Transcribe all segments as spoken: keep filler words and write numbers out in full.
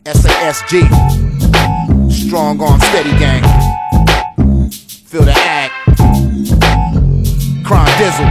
S A S G, strong arm steady gang. Feel the ag. Crime Dizzle.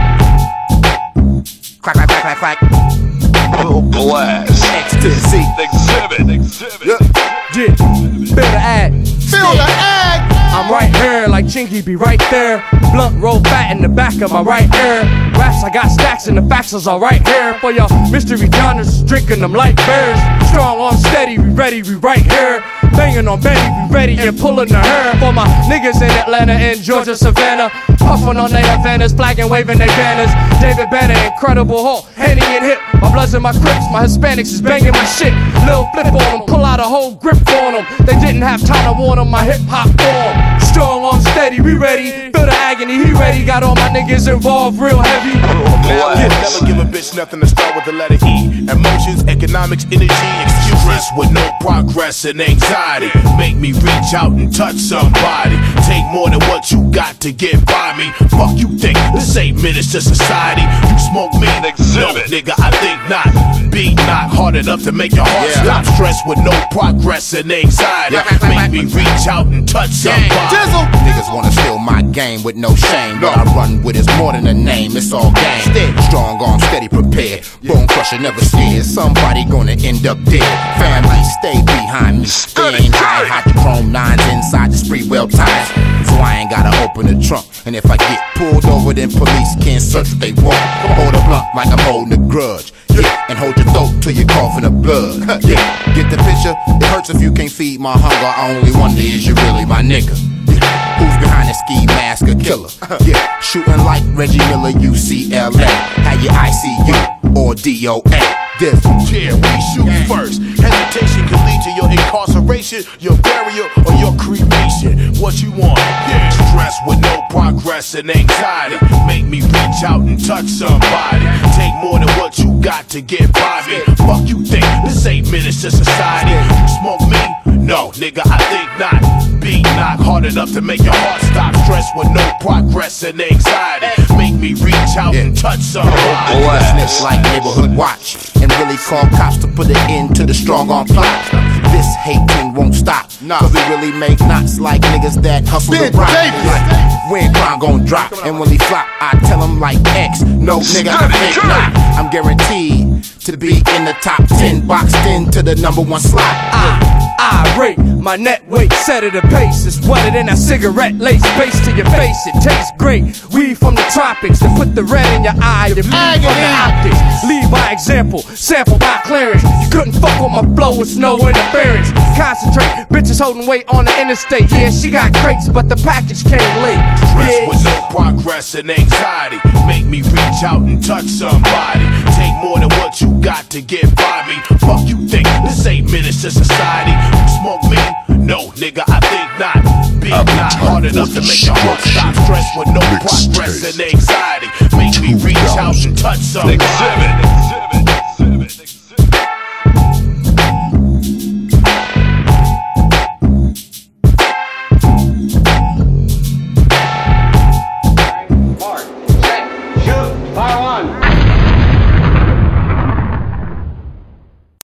Clack, clack, clack, clack, clack. Full blast. X to the Z. Exhibit. Exhibit. Yeah. Yeah. Feel the ag. Feel the ag. I'm right here like Chingy be right there. Blunt roll fat in the back of my right ear. Raps, I got stacks and the facts is all right here. For y'all mystery genres, drinking them light beers. Strong on steady, we ready, we right here. Banging on Benny, we ready and pulling the hair. For my niggas in Atlanta and Georgia, Savannah. Puffing on their Havanas, flagging, waving their banners. David Banner, Incredible Hulk, Henny and Hip. My Bloods and my Crips, my Hispanics is banging my shit. Lil' flip on them, pull out a whole grip on them. They didn't have time to warn them, my hip hop form. Strong on steady, we ready. Feel the agony, he ready. Got all my niggas involved real heavy. Yeah, never give a bitch nothing to start with the letter E. Emotions, economics, energy, excuses with no progress and anxiety. Make me reach out and touch somebody. Take more than what you got to get by me. Fuck you think, this ain't minutes to society. You smoke me, no nigga, I think not. Beat not hard enough to make your heart yeah. stop. Stress with no progress and anxiety. Make me reach out and touch somebody. Dizzle. Niggas wanna steal my game with no shame. What I run with is more than a name, it's all game. Strong arm, steady prepared. Bone crusher, never scared. Somebody gonna end up dead. Family, stay behind me. Staying high, hot chrome nines inside the spree well ties. So I ain't gotta open the trunk. And if I get pulled over, then police can't search what they want. Hold a blunt like I'm holding a grudge. Yeah, and hold your throat till you're coughing up blood. Yeah, get the picture? It hurts if you can't feed my hunger. I only wonder, is you really my nigga? Yeah. Who's behind the ski mask, a killer? Yeah, shooting like Reggie Miller, U C L A. How you I C U or D O A? This. Yeah, we shoot first. Hesitation can lead to your incarceration, your burial, or your cremation. What you want? Yeah, stress with no progress and anxiety. Make me reach out and touch somebody. Take more than what you got to get by me. Fuck you think, this ain't minutes to society. You smoke me? No, nigga, I think not. Beat not hard enough to make your heart stop. Stress with no progress and anxiety. Make me reach out and touch somebody. Snitch like neighborhood watch. And really call cops to put an end to the strong arm plot. This hating won't stop. Cause we really make knots like niggas that hustle the rock. Like, when crime gon' drop. And when he flop, I tell him like X. No nigga, I think not. I'm guaranteed to be in the top ten. Boxed into the number one slot. I, I rate my net weight, set at a pace. It's wetter than that cigarette lace. Base to your face, it tastes great. Weed from the tropics to put the red in your eye. The bleed from the optics. Lead by example, sample by clearance. You couldn't fuck with my flow, it's no interference. Concentrate, bitches holding weight on the interstate. Yeah, she got crates, but the package came late. Stress Yeah. with no progress and anxiety. Make me reach out and touch somebody. Take more than what you got to get by me. Fuck you think, this ain't minutes to society. You smoke me? No, nigga, I think not. Beat not hard enough to make your heart stop. Stress with no progress and anxiety. Make me reach out and touch somebody. Exhibit. Exhibit.